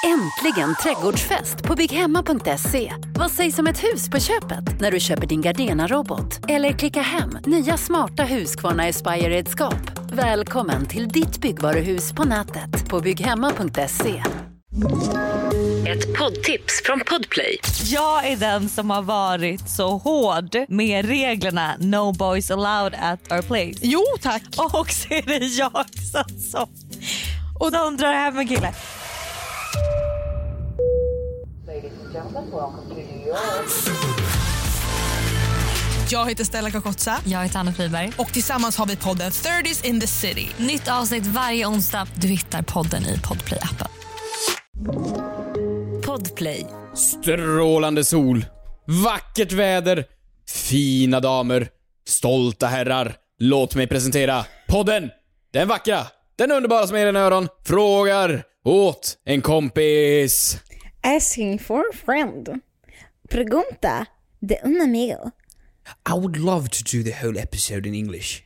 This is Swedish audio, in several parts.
Äntligen trädgårdsfest på bygghemma.se. Vad sägs om ett hus på köpet när du köper din Gardena-robot? Eller klicka hem nya smarta Husqvarna Aspire-redskap. Välkommen till ditt byggvaruhus på nätet på bygghemma.se. Ett poddtips från Podplay. Jag är den som har varit så hård med reglerna No boys allowed at our place. Jo, tack. Och så är det jag som och de drar hem en kille. Jag heter Stella Kakotsa. Jag heter Anna Friberg. Och tillsammans har vi podden 30s in the city. Nytt avsnitt varje onsdag. Du hittar podden i Podplay-appen. Podplay. Strålande sol, vackert väder, fina damer, stolta herrar. Låt mig presentera podden. Den vackra, den underbara som är i dina öron frågar åt en kompis. Asking for a friend. Pregunta de un amigo. I would love to do the whole episode in English.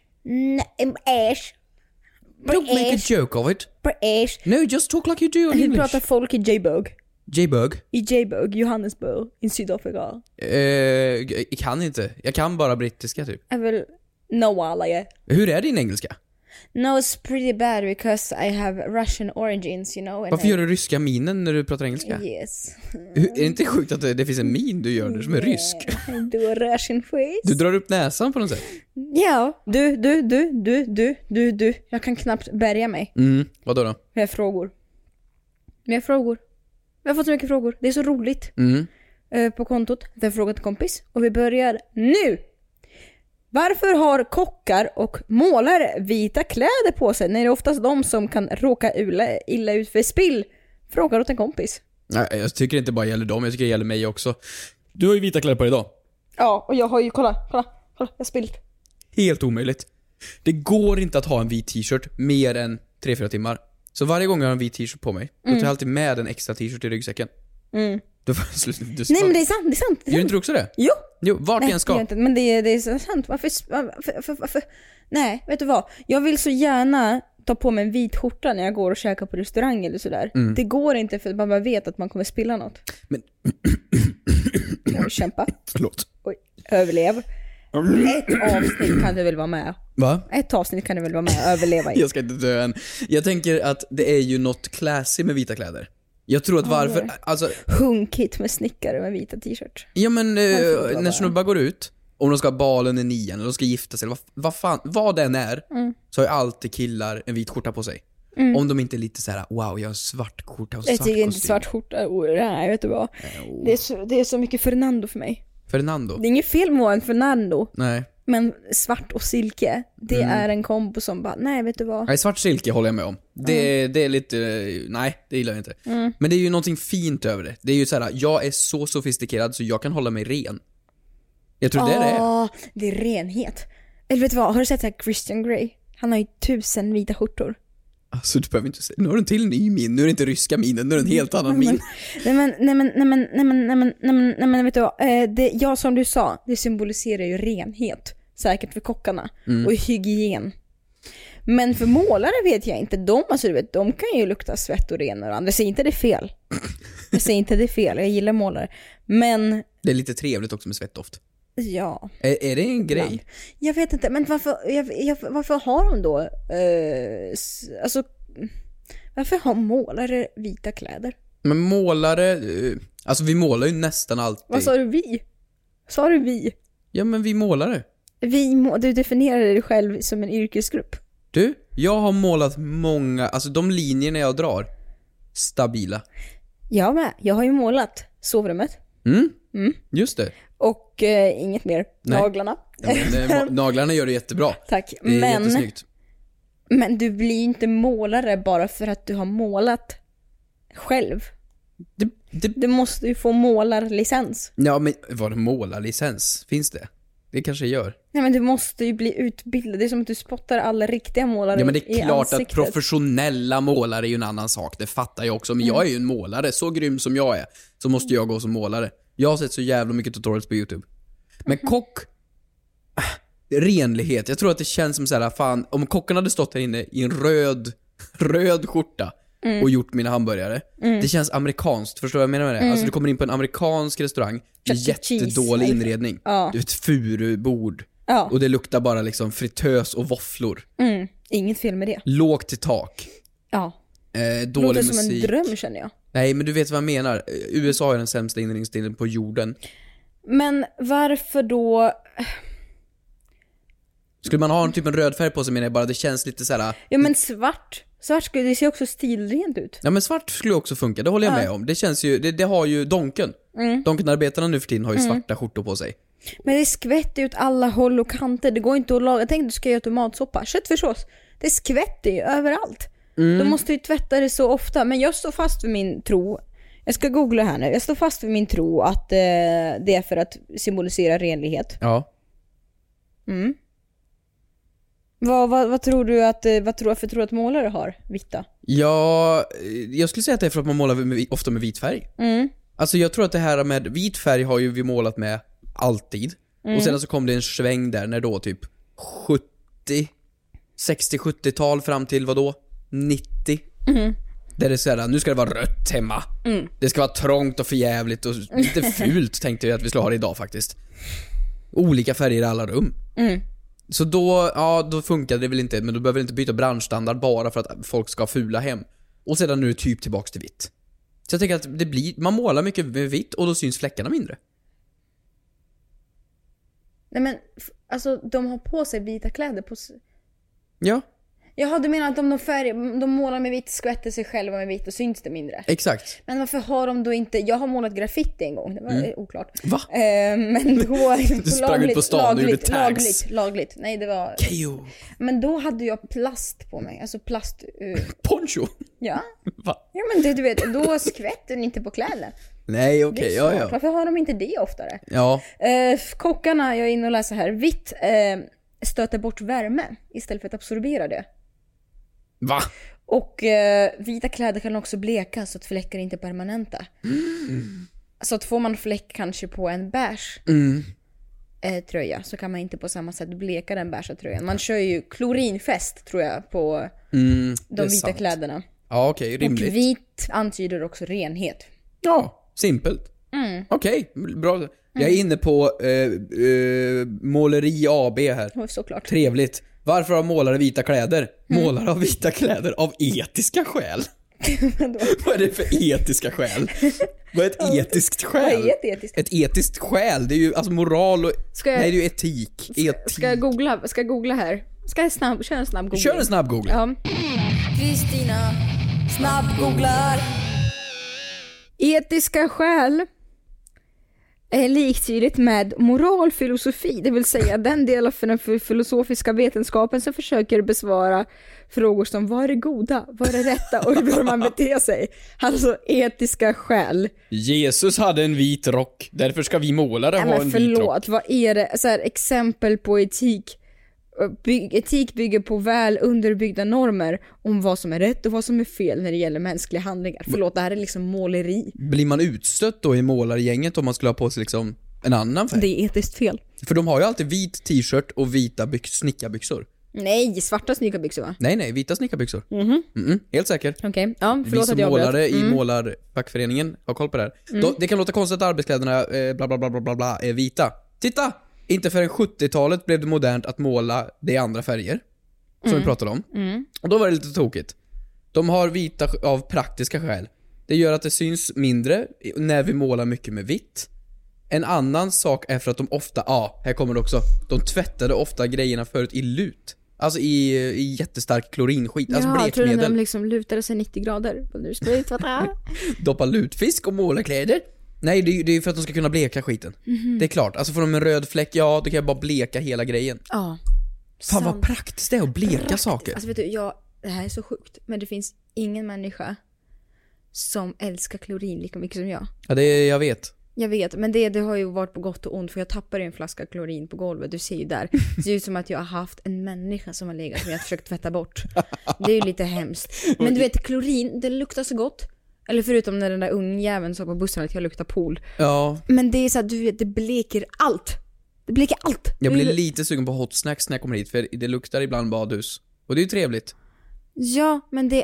Don't make a joke of it. No, just talk like you do in Hur English. pratar folk i J-Bug? J-Bug? I J-Bug, Johannesburg, i Sydafrika. Jag kan inte. Jag kan bara brittiska typ. I will know alla jag. Hur är din engelska? No, it's pretty bad because I have Russian origins, you know. And Varför gör du ryska minen när du pratar engelska? Yes. Är det inte sjukt att det finns en min du gör som är rysk? Du har Russian face. Du drar upp näsan på något sätt. Ja, du. Jag kan knappt bärga mig. Vadå då? Vi har frågor. Vi har fått så mycket frågor. Det är så roligt. På kontot. Vi har frågat en kompis. Och vi börjar nu. Varför har kockar och målare vita kläder på sig när det är oftast de som kan råka illa ut för spill? Frågar åt en kompis. Nej, jag tycker inte bara gäller dem, jag tycker det gäller mig också. Du har ju vita kläder på idag. Ja, och jag har ju, kolla, jag har spillt. Helt omöjligt. Det går inte att ha en vit t-shirt mer än 3-4 timmar. Så varje gång jag har en vit t-shirt på mig, då tar jag alltid med en extra t-shirt i ryggsäcken. Du får Nej, men det är sant. Gör inte du också det? Jo, vart jag än ska. Inte, men det är så sant. Varför? Nej, vet du vad? Jag vill så gärna ta på mig en vit skjorta när jag går och käkar på restaurang eller sådär. Det går inte för att man bara vet att man kommer spilla något. Men... Kämpa. Förlåt. Oj, överlev. Ett avsnitt kan du väl vara med? Va? Ett avsnitt kan du väl vara med och överleva i? Jag ska inte dö än. Jag tänker att det är ju något classy med vita kläder. Jag tror att varför... Alltså, hunkigt med snickare med vita t-shirt. Ja, men när snubbar går ut, om de ska ha balen i 9 eller de ska gifta sig, vad den är, så har ju alltid killar en vit skjorta på sig. Om de inte är lite så här: wow, jag har en svart skjorta och svart kostym. Jag tycker inte svart skjorta. Nej, vet du vad? Det är så mycket Fernando för mig. Fernando? Det är inget fel med en Fernando. Nej. Men svart och silke, det är en kombo som bara, nej, vet du vad? Nej, svart silke håller jag med om. Det är lite, nej, det gillar jag inte. Men det är ju någonting fint över det. Det är ju så här: jag är så sofistikerad så jag kan hålla mig ren. Jag tror det är det. Det är renhet. Eller vet du vad, har du sett så här Christian Grey? Han har ju 1000 vita skjortor. Alltså du behöver inte säga, nu har du en till ny min. Nu är det inte ryska minen, nu är det en helt annan min. Nej men vet du vad, ja, som du sa, det symboliserar ju renhet. Säkert för kockarna. Och hygien. Men för målare vet jag inte. De kan ju lukta svett och ren och andra. Jag säger inte det är fel. Jag gillar målare. Men det är lite trevligt också med svettdoft. Ja. Är det en grej? Ibland. Jag vet inte, men varför har de då alltså varför har målare vita kläder? Men målare, alltså vi målar ju nästan alltid. Vad sa du, vi? Sa du vi? Ja, men vi målare. Du definierar dig själv som en yrkesgrupp. Du, jag har målat många, alltså de linjerna jag drar, stabila. Jag med, jag har ju målat sovrummet. Just det. Och inget mer. Nej. Naglarna. Ja, men, naglarna gör det jättebra. Tack. Det är jättesnyggt. Men du blir inte målare bara för att du har målat själv. Du måste ju få målarlicens. Ja, men vad är målarlicens? Finns det? Det kanske gör. Nej, men du måste ju bli utbildad. Det är som att du spottar alla riktiga målare. Ja, men det är klart ansiktet. att professionella målare är ju en annan sak. Det fattar jag också. Men jag är ju en målare. Så grym som jag är, så måste jag gå som målare. Jag har sett så jävla mycket tutorials på YouTube. Men kock... renlighet. Jag tror att det känns som så här, fan, om kocken hade stått här inne i en röd skjorta och gjort mina hamburgare. Det känns amerikanskt, förstår du vad jag menar med det? Alltså du kommer in på en amerikansk restaurang med jättedålig inredning. Du vet, furubord. Och det luktar bara liksom fritös och våfflor. Inget fel med det. Lågt till tak. Ja. Dålig låter musik. som en dröm, känner jag. Nej, men du vet vad jag menar. USA är den sämsta inredningsstilen på jorden. Men varför då? Skulle man ha en typ en röd färg på sig, menar jag bara, det känns lite såhär. Ja, men svart skulle det ser också stilrent ut. Ja, men svart skulle också funka, det håller jag med om. Det känns ju, det har ju Donken. Donkenarbetarna nu för tiden har ju svarta skjortor på sig. Men det skvätter ut alla håll och kanter. Det går inte att laga. Jag tänkte att du ska göra tomatsoppa. Köttfärssås. Det skvätter ju överallt. Du måste ju tvätta det så ofta. Men jag står fast vid min tro. Jag ska googla här nu. Jag står fast vid min tro att det är för att symbolisera renlighet. Ja. Vad tror du att målare har vita? Ja, jag skulle säga att det är för att man målar ofta med vit färg. Alltså jag tror att det här med vit färg har ju vi målat med alltid. Och sen så kom det en sväng där när då typ 60-70-tal fram till vadå? 90. Där det är såhär, nu ska det vara rött hemma. Det ska vara trångt och förjävligt och lite fult tänkte jag att vi skulle ha det idag faktiskt. Olika färger i alla rum. Så då funkar det väl inte, men då behöver inte byta branschstandard bara för att folk ska fula hem. Och sedan nu typ tillbaks till vitt. Så jag tänker att det blir, man målar mycket med vitt och då syns fläckarna mindre. Nej, men alltså de har på sig vita kläder på sig. Ja. Jaha, du menar att de målar med vitt, skvätter sig själva med vitt och syns det mindre? Exakt. Men varför har de då inte... Jag har målat graffiti en gång, det var oklart. Va? Men då... Du sprang ut på stan och gjorde tags. Lagligt. Nej, det var... Kejo. Men då hade jag plast på mig, alltså plast... Poncho? Ja. Va? Ja, men du vet, då skvätter den inte på kläderna. Nej, okej, ja. Varför har de inte det oftare? Ja. Kockarna, jag är inne och läser här, vitt stöter bort värme istället för att absorbera det. Va? Och vita kläder kan också bleka så att fläckar inte är permanenta. Så att får man fläck kanske på en beige tröja så kan man inte på samma sätt bleka den beige tröjan. Man kör ju klorinfest tror jag på de vita kläderna. Ja, okej, rimligt. Och vit antyder också renhet. Ja, simpelt. Okej, bra. Jag är inne på Måleri AB här. Såklart. Trevligt. Varför har målare vita kläder? Målare har vita kläder av etiska skäl. Vad är det för etiska skäl? Vad är ett etiskt skäl? Vad är etiskt? Ett etiskt skäl, det är ju alltså moral och... Nej, det är ju etik. Ska jag googla här? Kör en snabb googling. Kör en snabb googling. Ja. Kristina snabbgooglar. Etiska skäl är liktydigt med moralfilosofi, det vill säga den del av den filosofiska vetenskapen som försöker besvara frågor som vad är det goda, vad är det rätta och hur bör man bete sig. Alltså etiska skäl. Jesus hade en vit rock, därför ska vi målare ha en vit rock. Vad är det? Så här, exempel på etik. Etik bygger på väl underbyggda normer om vad som är rätt och vad som är fel när det gäller mänskliga handlingar. Förlåt, det här är liksom måleri. Blir man utstött då i målargänget om man skulle ha på sig liksom en annan färg? Det är etiskt fel. För de har ju alltid vit t-shirt och vita snickarbyxor. Nej, svarta snickarbyxor va? Nej, vita snickarbyxor. Helt säkert. Okej, ja, förlåt vi som att jag målare i målarfackföreningen har koll på det här. Det kan låta konstigt att arbetskläderna bla bla bla bla bla är vita. Titta! Inte förrän 70-talet blev det modernt att måla det andra färger som vi pratade om. Och då var det lite tokigt. De har vita av praktiska skäl. Det gör att det syns mindre när vi målar mycket med vitt. En annan sak är för att de ofta, här kommer det också, de tvättade ofta grejerna förut i lut. Alltså i jättestark klorinskit, alltså blekmedel. Jag tror de liksom lutade sig 90 grader. Nu ska vi tvätta. Doppa lutfisk och måla kläder. Nej, det är för att de ska kunna bleka skiten. Det är klart, alltså får de en röd fläck, då kan jag bara bleka hela grejen. Ja. Fan vad praktiskt det är att bleka saker. Alltså vet du, det här är så sjukt. Men det finns ingen människa som älskar klorin lika mycket som jag. Ja, jag vet. Jag vet, men det har ju varit på gott och ont. För jag tappade en flaska klorin på golvet. Du ser ju där. Det ser ut som att jag har haft en människa som har legat som jag har försökt tvätta bort. Det är ju lite hemskt. Men du vet, klorin, det luktar så gott. Eller förutom när den där ungjäveln sa på bussen att jag luktar pool. Ja. Men det är så att du vet, det bleker allt. Det bleker allt. Jag blir lite sugen på hot snacks när jag kommer hit. För det luktar ibland badhus. Och det är ju trevligt. Ja, men det är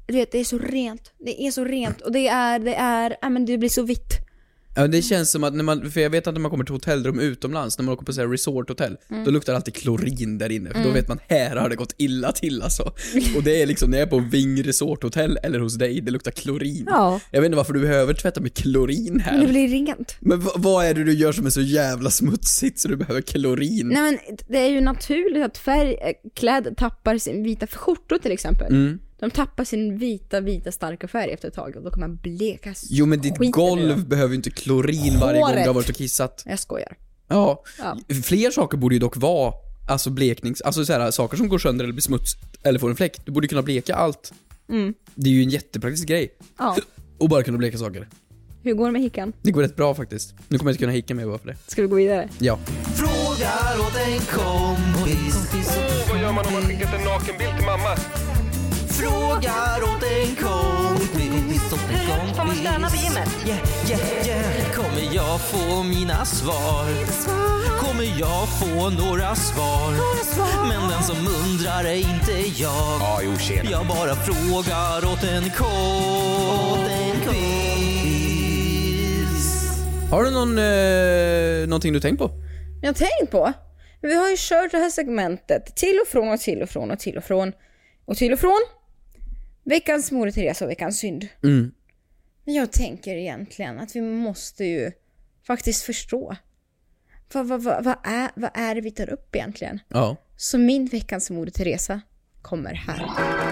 du vet, det är så rent. Det är så rent och det blir så vitt. Ja, det känns som att för jag vet att när man kommer till hotellrum utomlands, när man åker på så här resorthotell, då luktar det alltid klorin där inne, för då vet man, här har det gått illa till alltså. Och det är liksom, när jag är på Ving Resorthotell eller hos dig, det luktar klorin. Ja. Jag vet inte varför du behöver tvätta med klorin här. Men det blir rent. Men vad är det du gör som är så jävla smutsigt så du behöver klorin? Nej, men det är ju naturligt att kläder tappar sin vita, för skjortor till exempel. De tappar sin vita starka färg efter ett tag och då kan man bleka. Jo, men ditt golv behöver ju inte klorin varje gång du har varit och kissat. Jag skojar. Ja. Fler saker borde ju dock vara alltså alltså så här, saker som går sönder eller blir smuts eller får en fläck. Du borde kunna bleka allt. Det är ju en jättepraktisk grej. Ja. Och bara kunna bleka saker. Hur går det med hickan? Det går rätt bra faktiskt. Nu kommer jag inte kunna hicka med bara för det. Ska vi gå vidare? Ja. Frågar åt en kompis. Vad gör man om man skickat en nakenbild till mamma? Frågar åt en kompis. Får man stöna på gymmet? Yeah. Kommer jag få mina svar? Kommer jag få några svar? Men den som undrar är inte jag. Ja, jo, tjena. Jag bara frågar åt en kompis. Har du någonting du tänkt på? Jag har tänkt på. Vi har ju kört det här segmentet till och från och till och från och till och från och till och från. Veckans Moder Teresa och veckans synd. Men jag tänker egentligen att vi måste ju faktiskt förstå vad är det vi tar upp egentligen. Ja. Så min veckans Moder Teresa kommer här.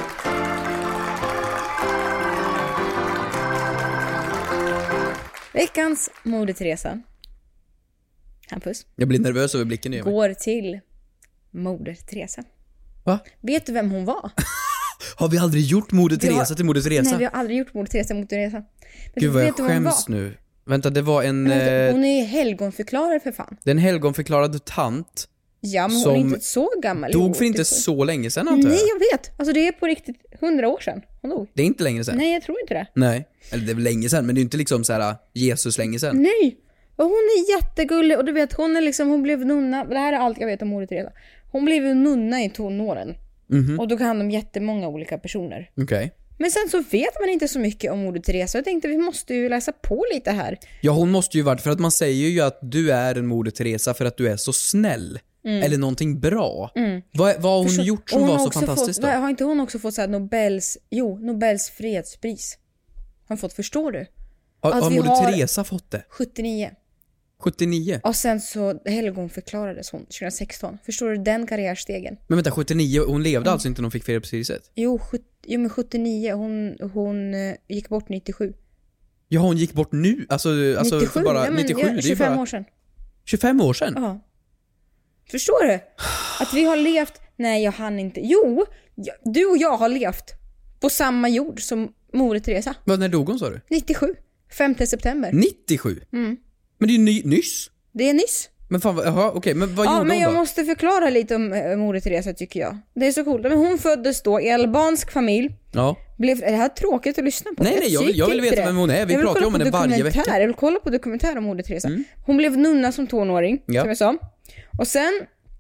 Veckans Moder Teresa, Hampus, Jag blir nervös över blicken nu. går till Moder Teresa. Va? Vet du vem hon var? Har vi aldrig gjort Moder Teresa till Moder Teresa? Nej, vi har aldrig gjort Moder Teresa mot Teresa. Men Gud vad jag vet du vem hon skäms var? nu. Vänta, det var en... Hon är helgonförklarare för fan. Den helgonförklarade tant Ja, men hon som är inte så gammal. dog för inte så länge sedan, antar jag. Nej, jag vet. Alltså det är på riktigt 100 år sedan hon dog. Det är inte längre sedan. Nej, jag tror inte det. Nej. Eller det är väl länge sedan, men det är inte liksom så här Jesus länge sedan. Nej. Och hon är jättegullig och du vet, hon blev nunna. Det här är allt jag vet om Moder Teresa. Hon blev ju nunna i tonåren. Och då kan de jättemånga olika personer. Okej. Men sen så vet man inte så mycket om Moder Teresa. Jag tänkte vi måste ju läsa på lite här. Ja, hon måste ju varit, för att man säger ju att du är en Moder Teresa för att du är så snäll. Eller någonting bra. Vad har hon gjort som var så fantastiskt då? Har inte hon också fått så här Nobels fredspris? Har hon fått, förstår du? Har Moder Teresa fått det? 79. 79? Och sen så helgonförklarades hon 2016. Förstår du den karriärstegen? Men vänta, 79, hon levde alltså inte när hon fick fredpriset? Jo, men 79, hon gick bort 97. Ja, hon gick bort nu? Alltså 97, bara, ja, men 97, ja, det är 25 bara... år sedan. 25 år sedan? Ja. Förstår du? Att vi har levt... Nej, jag hann inte. Jo, du och jag har levt på samma jord som Moder Teresa. När dog hon, sa du? 97. 5 september. 97? Men det är ju nyss. Det är nyss. Men fan, jaha, okej, men vad gjorde hon då? Ja, men jag måste förklara lite om Moder Teresa, tycker jag. Det är så coolt. Men hon föddes då i albansk familj. Ja. Är det här tråkigt att lyssna på? Nej, jag vill veta vem hon är. Vi pratar ju om henne varje vecka. Jag vill kolla på dokumentär om Moder Teresa. Hon blev nunna som tonåring, som jag sa. Och sen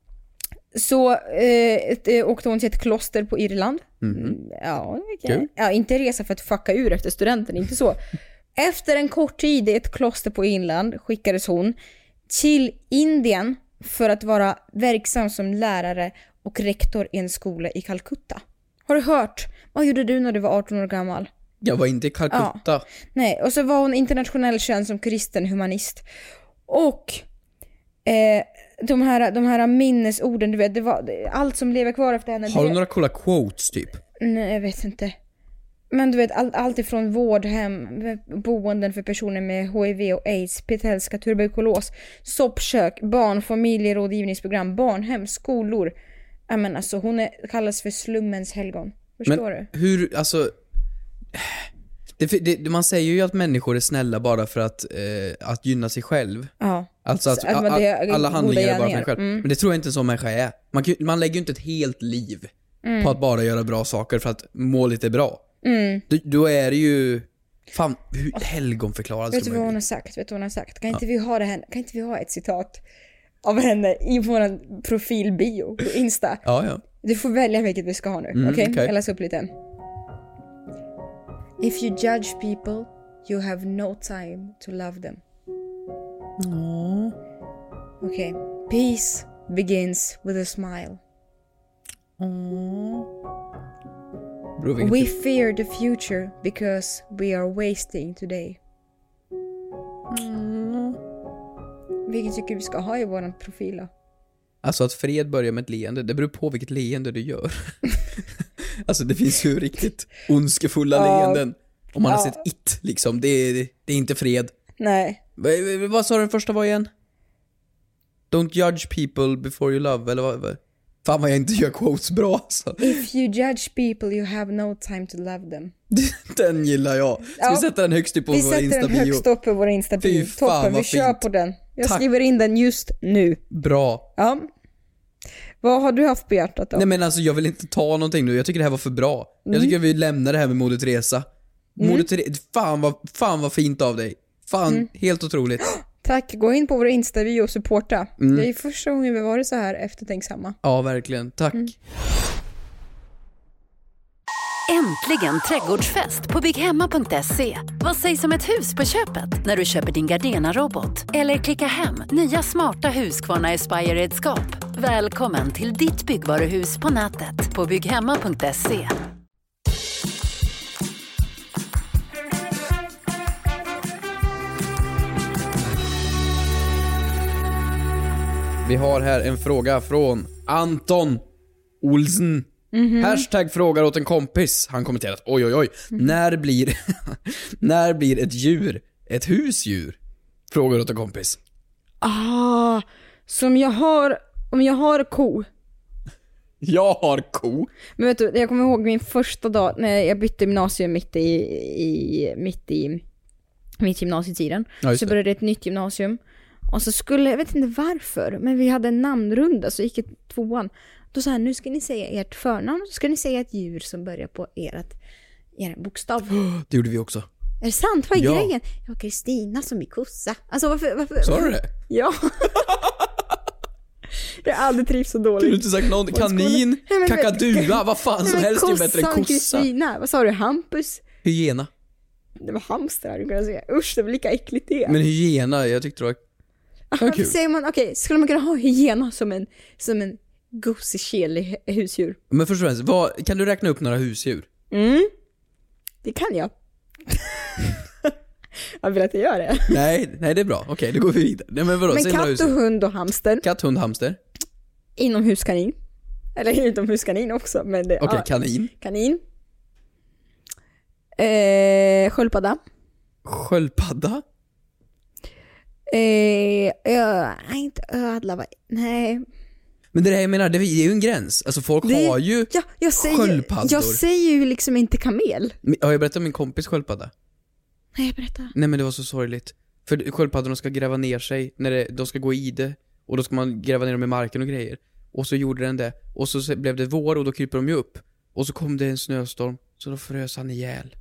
så åkte hon till ett kloster på Irland. Ja, okay. Ja, inte resa för att fucka ur efter studenten, inte så. Efter en kort tid i ett kloster på Irland skickades hon till Indien för att vara verksam som lärare och rektor i en skola i Calcutta. Har du hört? Vad gjorde du när du var 18 år gammal? Jag var inte i Calcutta. Ja. Nej, och så var hon internationellt känd som kristen humanist. Och de här minnesorden, du vet, det var allt som lever kvar efter henne. Har du några coola quotes typ? Nej, jag vet inte. Men du vet, allt ifrån vårdhem, boenden för personer med HIV och AIDS, petelska, tuberkulos, soppkök, barn, familjerådgivningsprogram, barnhem, skolor. Jag menar, alltså, hon kallas för slummens helgon. Förstår du? Men hur, alltså... man säger ju att människor är snälla bara för att gynna sig själv. Ja. Alltså att alla handlingar är bara för en själv. Men det tror jag inte en sån människa är. Man lägger ju inte ett helt liv på att bara göra bra saker för att må lite bra. Då är det ju fan, hur helgonförklarad. Vet du vad hon har sagt? Kan inte vi ha ett citat av henne i vår profilbio på Insta? Ja. Du får välja vilket vi ska ha nu. Okej? Jag läser upp lite. If you judge people, you have no time to love them. Okay. Peace begins with a smile. We fear the future because we are wasting today. Vilket tycker vi ska ha i våran profil då? Alltså att fred börjar med ett leende, det beror på vilket leende du gör. Alltså det finns ju riktigt ondskefulla leenden. Om man har sett It liksom, det är inte fred. Nej. Vad sa den första var igen? Don't judge people before you love, eller vad? Fan vad jag inte gör quotes bra alltså. If you judge people, you have no time to love them. Den gillar jag. Ska vi sätta den högst upp på vår Insta-bio? Vi sätter den högst upp på vår Insta-bio. Toppen, vi kör på den. Jag skriver in den just nu. Bra. Ja. Vad har du haft på hjärtat då? Nej men alltså jag vill inte ta någonting nu. Jag tycker det här var för bra. Jag tycker att vi lämnar det här med Moder Teresa. Moder Teresa, fan vad fint av dig. Fan, helt otroligt. Tack, gå in på vår Insta-bio och supporta. Det är första gången vi varit så här eftertänksamma. Ja, verkligen. Tack. Äntligen trädgårdsfest på bygghemma.se. Vad sägs om ett hus på köpet när du köper din Gardena-robot? Eller klicka hem nya smarta Husqvarna Aspire-redskap. Välkommen till ditt byggvaruhus på nätet på bygghemma.se. Vi har här en fråga från Anton Olsen. Hashtag frågar åt en kompis. Han kommenterat, oj. När blir ett djur ett husdjur? Frågar åt en kompis. Om jag har ko. Jag har ko. Men vet du, jag kommer ihåg min första dag när jag bytte gymnasium mitt i mitt gymnasietiden. Ja, så började ett nytt gymnasium. Och så skulle, jag vet inte varför, men vi hade en namnrunda, så gick jag 2:an. Då sa han, nu ska ni säga ert förnamn, så ska ni säga ett djur som börjar på er bokstav. Det gjorde vi också. Är det sant? Vad är grejen? Jag har Kristina som är kossa. Alltså varför? Sa du det? Ja. Jag har aldrig trivs så dåligt. Du har inte sagt någon kanin, kakadua, vad fan som helst är bättre än kossa. Kristina, vad sa du? Hampus? Hyena. Det var hamster, du kunde säga. Usch, det var lika äckligt det. Men hyena, jag tyckte det var kul. Säger man, okej, skulle man kunna ha hyena som en gosig, kelig husdjur? Men först och främst, kan du räkna upp några husdjur? Det kan jag. Jag vill att jag gör det. Nej, det är bra. Okej, då går vi vidare. Nej, men vadå? Men katt och hund och hamster. Katt, hund, hamster. Inomhuskanin. Eller utomhuskanin också. Okej, kanin. Kanin. Sköldpadda. Sköldpadda? Inte ödla. Nej. Men det där jag menar, det är ju en gräns. Alltså folk har ju sköldpaddor. Jag säger ju liksom inte kamel. Har jag berättat om min kompis sköldpadda? Nej, berätta. Nej, men det var så sorgligt. För sköldpaddorna ska gräva ner sig när de ska gå i det. Och då ska man gräva ner dem i marken och grejer. Och så gjorde den det. Och så blev det vår och då kryper de ju upp. Och så kom det en snöstorm. Så då frös han ihjäl.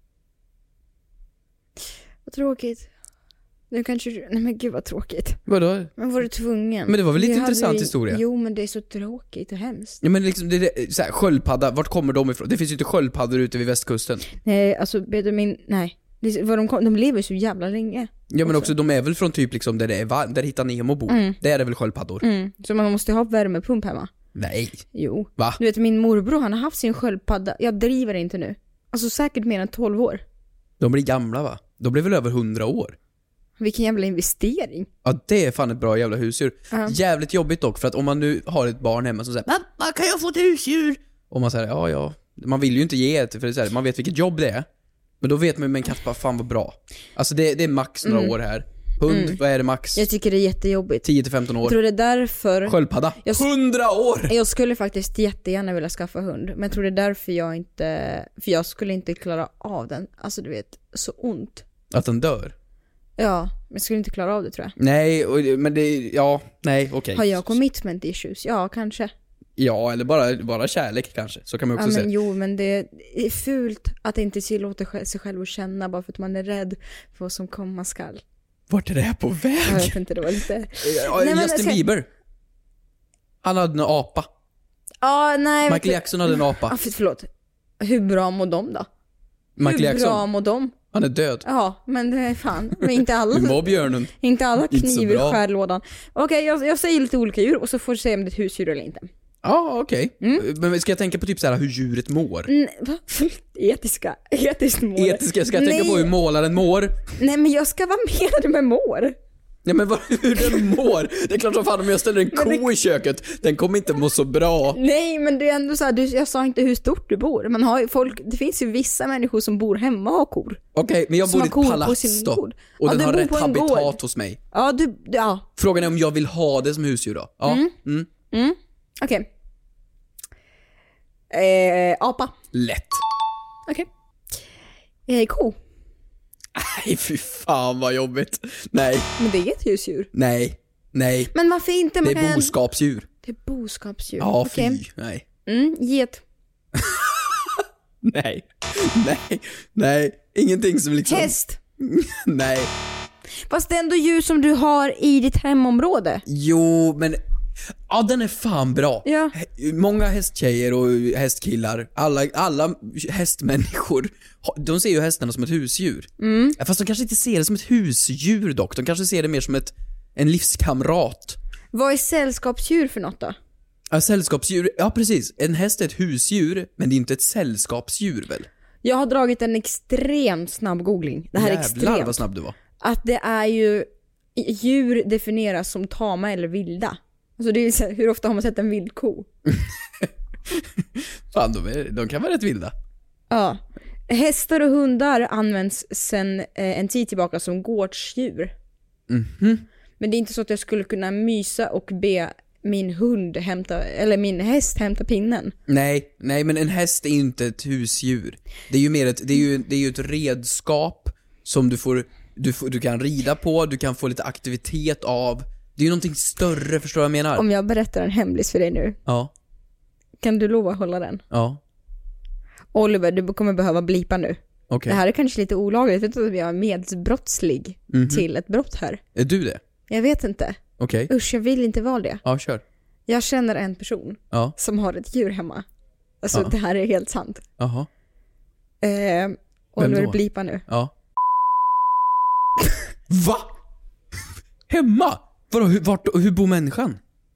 Vad tråkigt. Nu kanske... Nej men gud vad tråkigt. Vadå? Men var du tvungen? Men det var väl lite intressant historia? Jo, men det är så tråkigt och hemskt. Ja, men liksom, så här, sköldpadda, vart kommer de ifrån? Det finns ju inte sköldpaddor ute vid västkusten. Nej, alltså Benjamin, nej. De lever så jävla länge. Ja, men också de är väl från typ liksom där det är där hittar Nemo bor. Där är det väl sköldpaddor. Så man måste ha värmepump hemma. Nej. Jo. Va? Du vet, min morbror, han har haft sin sköldpadda. Jag driver inte nu. Alltså säkert mer än 12 år. De blir gamla, va? De blir väl över 100 år. Vilken jävla investering. Ja, det är fan ett bra jävla husdjur. Jävligt jobbigt dock, för att om man nu har ett barn hemma som säger, mamma, kan jag få ett husdjur? Och man säger, ja. Man vill ju inte ge det, för det är så här, man vet vilket jobb det är. Men då vet man ju med en katt, bara, fan vad bra. Alltså det är max några år här. Hund, vad är det max? Jag tycker det är jättejobbigt. 10-15 år. Jag tror det är därför... Sköldpadda. 100 år! Jag skulle faktiskt jättegärna vilja skaffa hund. Men jag tror det är därför jag inte... För jag skulle inte klara av den. Alltså du vet, så ont. Att den dör? Ja, men jag skulle inte klara av det, tror jag. Nej, men det... Ja, nej, okej. Har jag commitment issues? Ja, kanske. Ja, eller bara kärlek kanske. Så kan man också säga. Men jo, men det är fult att inte tillåta sig själv att känna bara för att man är rädd för vad som komma skall. Vart är det här på väg? Jag vet inte, det var lite... Justin Bieber. Han hade en apa. Nej. Michael Jackson hade en apa. Förlåt. Hur bra mår de då? Michael Hur Jackson. bra mår de? Han är död. Ja, men det är fan. Men inte alla. Hur mår björnen? Inte alla Inte så kniv i bra. skärlådan. Okej, jag säger lite olika djur och så får du säga om det är ett husdjur eller inte. Ja, okej. Men ska jag tänka på typ så här hur djuret mår? Etiskt mår. Etiska, ska jag tänka på hur målaren mår? Nej, men jag ska vara med med mår. Ja, men hur den mår? Det är klart som fan om jag ställer en ko i köket, den kommer inte må så bra. Nej, men det är ändå så här, jag sa inte hur stort du bor. Man har ju det finns ju vissa människor som bor hemma och har kor. Okej, men jag Som bor i har kor ett på palats sin då. gård. Och Ja, den du har bor rätt på en habitat gård. hos mig. Ja. Frågan är om jag vill ha det som husdjur då. Ja. Okej. Apa. Lätt. Okej. Ko. Nej, fy fan vad jobbigt. Nej. Men det är ett husdjur. Nej. Men varför inte? Det är boskapsdjur. Det är boskapsdjur. Ja, fy. Okej. Nej. Get. Nej. Ingenting som liksom... Häst. Nej. Fast det är ändå djur som du har i ditt hemområde. Jo, men... Ja, den är fan bra. Ja. Många hästtjejer och hästkillar, alla hästmänniskor, de ser ju hästarna som ett husdjur. Fast de kanske inte ser det som ett husdjur dock. De kanske ser det mer som en livskamrat. Vad är sällskapsdjur för något då? Ja, sällskapsdjur, ja precis. En häst är ett husdjur, men det är inte ett sällskapsdjur väl? Jag har dragit en extremt snabb googling. Det här är Jävlar extremt. vad snabb du var. Att det är ju, djur definieras som tama eller vilda. Alltså det är så här, hur ofta har man sett en vild ko? Fan, de kan vara rätt vilda. Ja. Hästar och hundar används sedan en tid tillbaka som gårdsdjur. Men det är inte så att jag skulle kunna mysa och be min min häst hämta pinnen. Nej, men en häst är ju inte ett husdjur. Det är ju mer det är ju ett redskap som du kan rida på, du kan få lite aktivitet av. Det är ju någonting större, förstår jag menar. Om jag berättar en hemlis för dig nu. Ja. Kan du lova att hålla den? Ja. Oliver, du kommer behöva blipa nu. Okej. Det här är kanske lite olagligt. Jag vet att jag är medbrottslig till ett brott här. Är du det? Jag vet inte. Okej. Usch, jag vill inte vara det. Ja, kör. Jag känner en person som har ett djur hemma. Alltså det här är helt sant. Jaha. Oliver, då? blipa nu. Ja. Va? Hemma? Vadå, hur bor människan?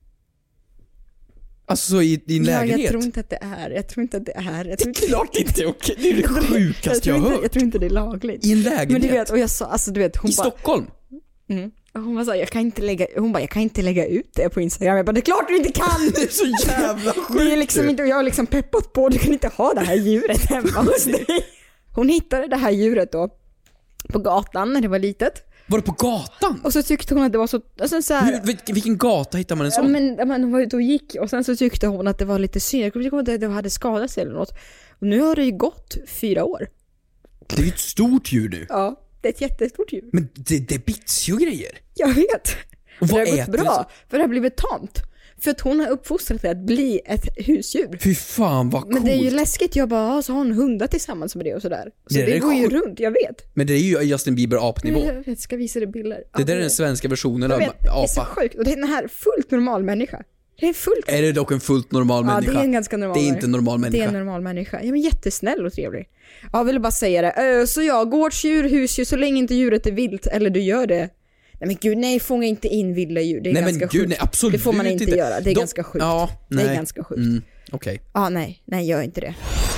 Alltså i din lägenhet? Jag tror inte att det är. Det är klart det inte är okej. Det är det sjukaste jag har hört. Jag tror inte det är lagligt. I en lägenhet? Men du vet, och jag sa, alltså du vet, hon I bara... Stockholm? Och hon var så här, jag kan inte lägga ut det på Instagram. Jag bara, det är klart du inte kan! Det är så jävla sjukt. Det är liksom inte, och jag har liksom peppat på, du kan inte ha det här djuret hemma hos dig. Hon hittade det här djuret då på gatan när det var litet. Var det på gatan? Och så tyckte hon att det var så... Alltså så här, vilken gata hittar man en sån? men hon var ute och gick och sen så tyckte hon att det var lite synd. Jag kommer inte ihåg att det hade skadat sig eller något. Och nu har det ju gått 4 år. Det är ju ett stort djur nu. Ja, det är ett jättestort djur. Men det bits ju grejer. Jag vet. Och vad det har äter gått bra, det? för det har blivit tamt. För att hon har uppfostrat det att bli ett husdjur. Fy fan vad coolt. Men det är ju läskigt. Jag bara, så har hon hundar tillsammans med det och sådär. Så Det det är går ju sjukt. runt, jag vet. Men det är ju Justin Bieber apnivå. Jag ska visa dig bilder. Det där är den svenska versionen jag av vet, det är så apa. sjukt. Och det är den här fullt normal människa. Det är fullt. Är det dock en fullt normal människa? Ja, det är en ganska normal. Det är inte en normal människa. Det är en normal människa. Ja, men jättesnäll och trevlig. Ja, jag ville bara säga det. Så ja, gårdsdjur, husdjur, så länge inte djuret är vilt eller du gör det. Nej men gud, nej, fånga inte in vilda djur. Det är ganska men sjukt. gud, nej, absolut det får man inte göra. Det är De- ganska sjukt. Ja, det nej. är ganska sjukt. Okej. Ja, nej, gör inte det.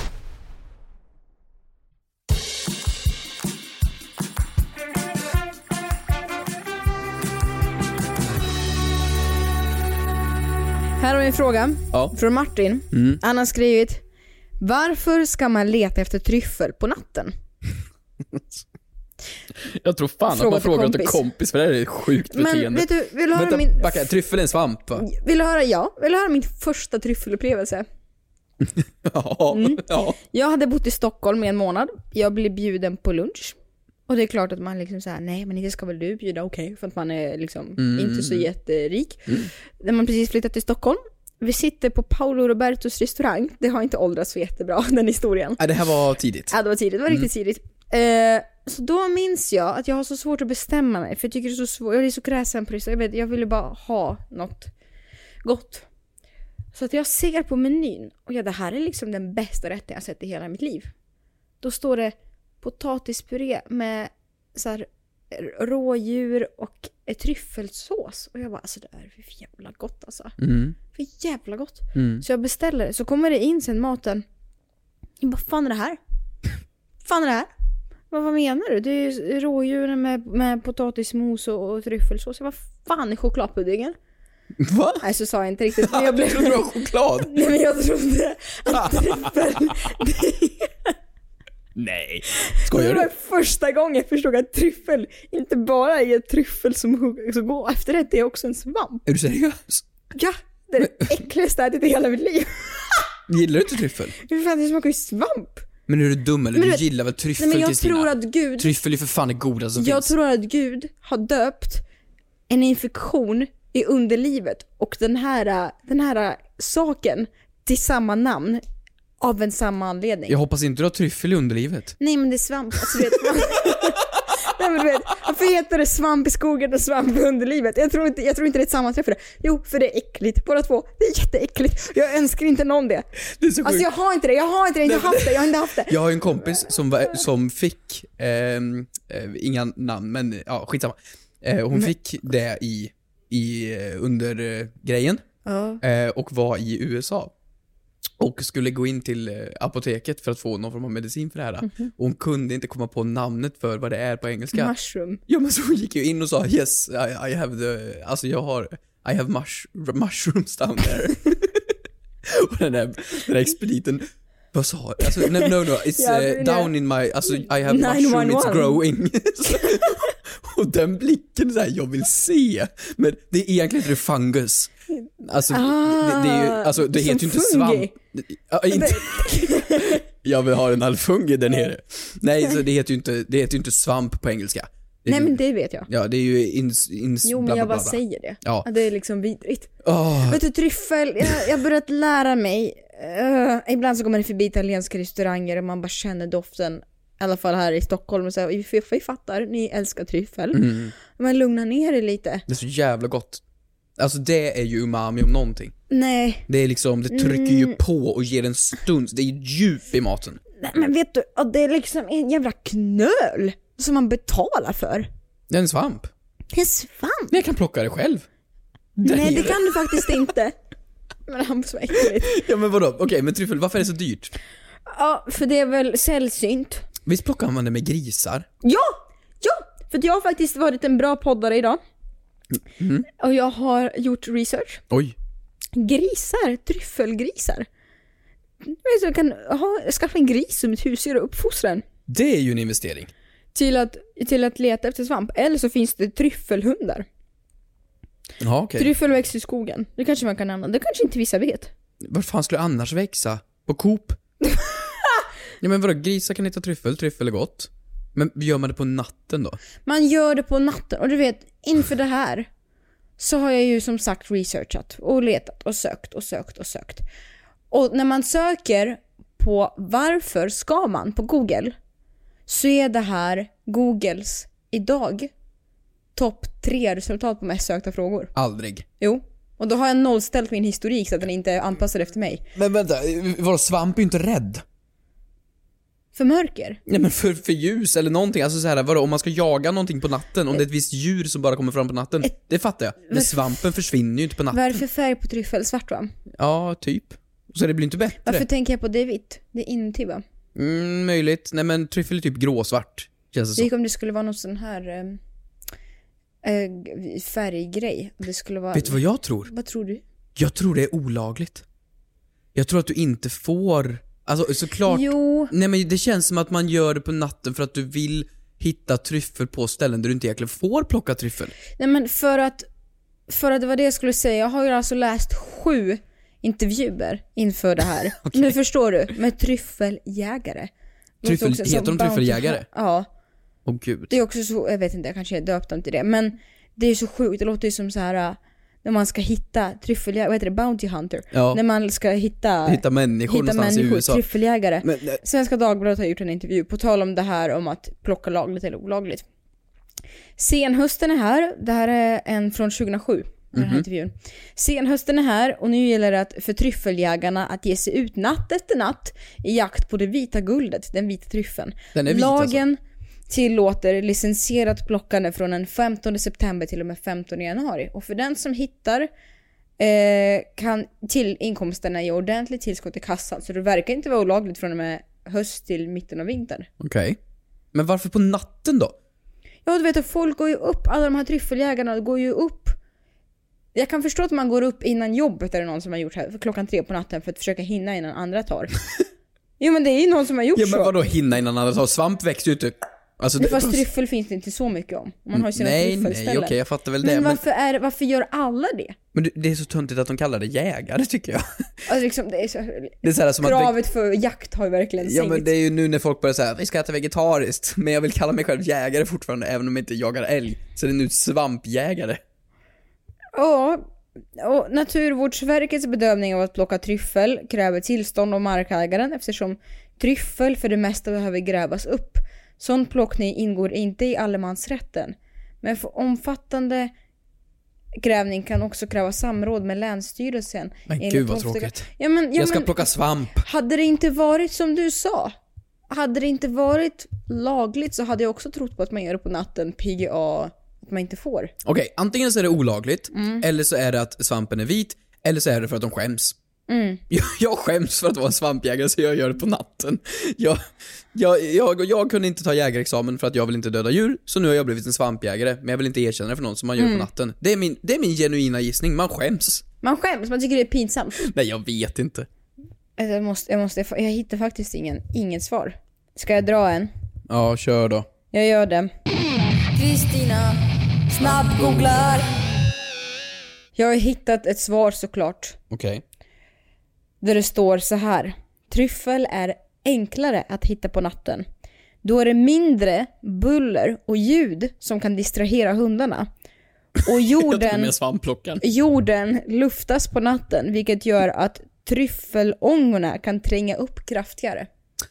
Här har vi en fråga från Martin. Han har skrivit: varför ska man leta efter tryffel på natten? Jag tror fan Fråga att man till frågar åt en kompis. kompis, för det här är ett sjukt beteende. Men vet du, vill du höra Vänta, backa, tryffel är en svamp va? Vill du höra min första tryffelupplevelse? Ja. Jag hade bott i Stockholm i 1 månad. Jag blev bjuden på lunch. Och det är klart att man liksom säger nej men inte ska väl du bjuda, okej, för att man är liksom inte så jätterik. När man precis flyttat till Stockholm. Vi sitter på Paolo Robertos restaurang. Det har inte åldrats så jättebra, den historien. Det här var tidigt. Ja, det var tidigt. Det var riktigt tidigt. Så då minns jag att jag har så svårt att bestämma mig. För jag tycker det är så svårt. Jag är så kräsen på det. Jag ville bara ha något gott. Så att jag ser på menyn. Och det här är liksom den bästa rätten jag sett i hela mitt liv. Då står det potatispuré med så här rådjur och tryffelsås. Och jag bara, alltså det är för jävla gott alltså. För jävla gott. Så jag beställer, så kommer det in sen maten. Jag bara, fan är det här? Vad menar du? Det är rådjur med potatismos och tryffelsås. Jag bara, fan är chokladpuddingen? Va? Nej, så sa jag inte riktigt. Men jag trodde det var choklad. Nej, men jag trodde att tryffel... Nej, skojar Det du? var första gången jag förstod att tryffel inte bara är tryffel som går efter det är också en svamp. Är du seriös? Ja, det är det äckligaste jag ätit i hela mitt liv. Gillar du inte tryffel? Hur fan, det smakar ju svamp. Men är du dum eller? Men Du gillar väl tryffel, Nej, men jag Kristina? tror att Gud... Tryffel är för fan det goda som Jag finns. tror att Gud har döpt en infektion i underlivet och den här saken till samma namn av en samma anledning. Jag hoppas inte du har tryffel i underlivet. Nej, men det är svamp. Alltså, du vet, nej, men du vet, varför heter det svamp i skogen och svamp i underlivet? Jag tror inte det är ett sammanträffande. Jo, för det är äckligt. Båda två. Det är jätteäckligt. Jag önskar inte någon det. Det är så Alltså sjukt. jag har inte det. Jag har inte haft det. Jag har ju en kompis som fick inga namn, men ja, skitsamma. Hon fick det under grejen och var i USA och skulle gå in till apoteket för att få någon form av medicin för det här. Och hon kunde inte komma på namnet för vad det är på engelska. Mushroom. Ja, men så hon gick ju in och sa yes, I have mushrooms down there. Och den där expediten, vad sa jag? Alltså, no, it's down in my, alltså I have mushroom, it's growing. Och den blicken så här, jag vill se. Men det är egentligen inte fungus. Alltså, det är ju, alltså det heter ju inte svamp. Inte. Jag vill ha en alfungi där nere. Nej, så det heter ju inte svamp på engelska. Nej, men det vet jag. Ja, det är ju Jo, men jag bara säger det. Ja. Det är liksom vidrigt. Vet du, tryffel, jag har börjat lära mig. Ibland så kommer det förbi italienska restauranger och man bara känner doften. I alla fall här i Stockholm och så här, vi fattar, ni älskar tryffel. Men lugna ner er lite. Det är så jävla gott. Alltså det är ju umami om någonting. Nej. Det är liksom, det trycker ju på och ger en stund. Det är djup i maten. Nej, men vet du, det är liksom en jävla knöl som man betalar för. Det är en svamp. Det är en svamp? Men jag kan plocka det själv. Nej, det kan du faktiskt inte. Men han är så äckligt. Ja, men vadå? Okej, men tryffel, varför är det så dyrt? Ja, för det är väl sällsynt. Visst plockar man det med grisar? Ja, för jag har faktiskt varit en bra poddare idag. Och jag har gjort research. Oj. Grisar, tryffelgrisar. Jag kan skaffa en gris som ett husdjur och uppfostra den. Det är ju en investering. Till att leta efter svamp. Eller så finns det tryffelhundar. Ja, okej. Tryffel växer i skogen. Det kanske man kan använda. Det kanske inte vissa vet. Vad fan skulle annars växa? På Coop? Ja, men vadå? Grisar kan äta tryffel. Tryffel är gott. Men gör man det på natten då? Man gör det på natten. Och du vet, inför det här så har jag ju som sagt researchat och letat och sökt. Och när man söker på varför ska man på Google, så är det här Googles idag topp 3 resultat på mest sökta frågor. Aldrig. Jo. Och då har jag nollställt min historik så att den inte är anpassad efter mig. Men vänta, vadå, svamp är ju inte rädd? För mörker? Ja, men för ljus eller någonting. Alltså så här, vadå, om man ska jaga någonting på natten, om det är ett visst djur som bara kommer fram på natten, det fattar jag. Men svampen försvinner ju inte på natten. Vad är det för färg på tryffel? Svart, va? Ja, typ. Så det blir inte bättre. Varför tänker jag på det vitt? Det är inuti, va? Möjligt. Nej, men tryffel är typ gråsvart, känns det så. Det gick om det skulle vara någon sån här färggrej. Det skulle vara... Vet du vad jag tror? Vad tror du? Jag tror det är olagligt. Jag tror att du inte får... Alltså såklart... Jo. Nej, men det känns som att man gör det på natten för att du vill hitta tryffel på ställen där du inte egentligen får plocka tryffel. Nej, men för att det var det jag skulle säga. Jag har ju alltså läst 7 intervjuer inför det här. Okay. Nu förstår du. Med tryffeljägare. Heter de tryffeljägare? Ja. Åh gud. Det är också så, jag vet inte, jag kanske döpt dem till det. Men det är så sjukt. Det låter ju som så här... När man ska hitta tryffeljägare, vad heter det? Bounty hunter. Ja. När man ska hitta människor någonstans i USA. Tryffeljägare. Men, Svenska Dagbladet har gjort en intervju på tal om det här om att plocka lagligt eller olagligt. Senhösten är här. Det här är en från 2007. Den här intervjun. Senhösten är här och nu gäller det för tryffeljägarna att ge sig ut natt efter natt i jakt på det vita guldet, den vita tryffeln. Den är vit, Lagen tillåter licensierat plockande från den 15 september till och med 15 januari. Och för den som hittar kan till inkomsterna ge ordentligt tillskott i kassan. Så det verkar inte vara olagligt från och med höst till mitten av vintern. Okej. Men varför på natten då? Ja, du vet att folk går ju upp, alla de här tryffeljägarna går ju upp. Jag kan förstå att man går upp innan jobbet, är det någon som har gjort här för 3:00 på natten för att försöka hinna innan andra tar. Jo, men det är ju någon som har gjort så. Ja, men vadå hinna innan andra tar? Svamp växer ju inte. Alltså, fast tryffel finns det inte så mycket om. Man har ju sina tryffelställen. Nej, okej, jag fattar väl men det. Varför gör alla det? Men det är så töntigt att de kallar det jägare, tycker jag. Alltså liksom, det är så här som kravet för jakt har ju verkligen sänkt. Ja, men det är ju nu när folk börjar säga vi ska äta vegetariskt, men jag vill kalla mig själv jägare fortfarande, även om jag inte jagar älg. Så det är nu svampjägare. Ja, och Naturvårdsverkets bedömning av att plocka tryffel kräver tillstånd av markägaren eftersom tryffel för det mesta behöver grävas upp. Sån plockning ingår inte i allemansrätten. Men för omfattande grävning kan också kräva samråd med länsstyrelsen. Men gud vad tråkigt. Jag ska plocka svamp. Hade det inte varit som du sa, hade det inte varit lagligt så hade jag också trott på att man gör det på natten, PGA, att man inte får. Okej, antingen så är det olagligt, eller så är det att svampen är vit, eller så är det för att de skäms. Jag skäms för att vara en svampjägare, så jag gör det på natten. Jag kunde inte ta jägarexamen för att jag vill inte döda djur, så nu har jag blivit en svampjägare, men jag vill inte erkänna det för någon som man gör på natten. Det är min genuina gissning, man skäms. Man tycker det är pinsamt. Nej, jag vet inte. Jag hittar faktiskt inget svar. Ska jag dra en? Ja, kör då. Jag gör det. Kristina snabbgooglar. Jag har hittat ett svar såklart. Okej. Där det står så här: tryffel är enklare att hitta på natten. Då är det mindre buller och ljud som kan distrahera hundarna. Och jorden luftas på natten, vilket gör att tryffelångorna kan tränga upp kraftigare.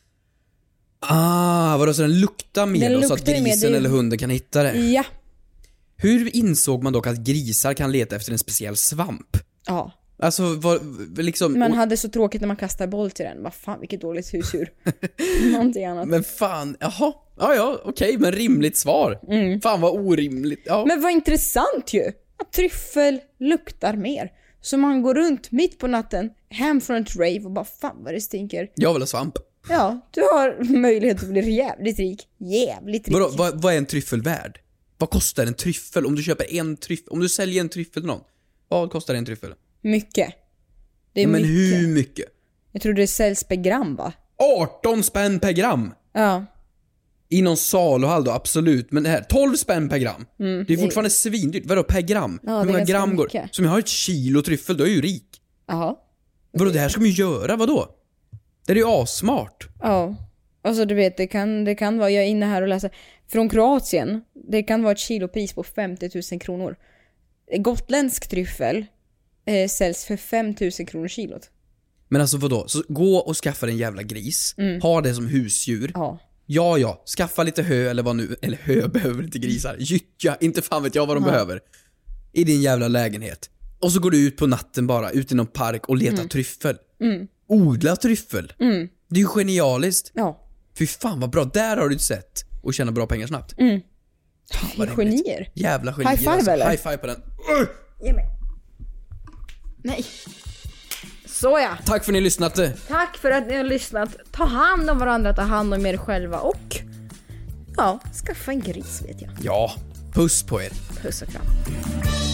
Vadå, så den luktar mer då, så att grisen eller hunden kan hitta det? Ja. Hur insåg man dock att grisar kan leta efter en speciell svamp? Ja. Alltså, liksom... Man hade så tråkigt när man kastar boll till den. Vad fan, vilket dåligt husdjur. Någonting annat. Men fan, jaha. Ja, okej, men rimligt svar. Fan, vad orimligt. Ja. Men vad intressant ju. Att tryffel luktar mer. Så man går runt mitt på natten, hem från ett rave och bara, fan vad det stinker. Jag vill ha svamp. Ja, du har möjlighet att bli jävligt rik. Jävligt rik. Vadå, vad är en tryffel värd? Vad kostar en tryffel? Om du köper en tryffel, om du säljer en tryffel till någon, vad kostar en tryffel? Mycket. Det är men mycket. Hur mycket? Jag tror det säljs per gram, va? 18 spänn per gram? Ja. I någon saluhall då, absolut. Men det här, 12 spänn per gram. Det är fortfarande svindyrt. Vadå, per gram? Ja, hur många gram går? mycket. Som jag har ett kilo tryffel, då är jag ju rik. Jaha. Vadå, det här ska man ju göra, vadå? Det är ju assmart. Ja. Alltså du vet, det kan vara, jag är inne här och läser från Kroatien. Det kan vara ett kilopris på 50 000 kronor. Gotländsk tryffel säljs för 5 000 kronor kilot. Men alltså vadå? Så gå och skaffa en jävla gris. Ha det som husdjur. Ja. Ja, skaffa lite hö eller vad nu. Eller hö behöver inte grisar. Gyttja, inte fan vet jag vad de behöver. I din jävla lägenhet. Och så går du ut på natten bara, ut i någon park och letar tryffel. Odla tryffel. Det är ju genialiskt. Ja. Fy fan vad bra, där har du ett sätt att tjäna bra pengar snabbt. Fan vad Genier. Jävla genier. High five, alltså. eller? High five på den. Ge mig. Nej. Såja. Tack för att ni lyssnade. Tack för att ni har lyssnat. Ta hand om varandra, ta hand om er själva och ja, skaffa en gris vet jag. Ja, puss på er. Puss och kram.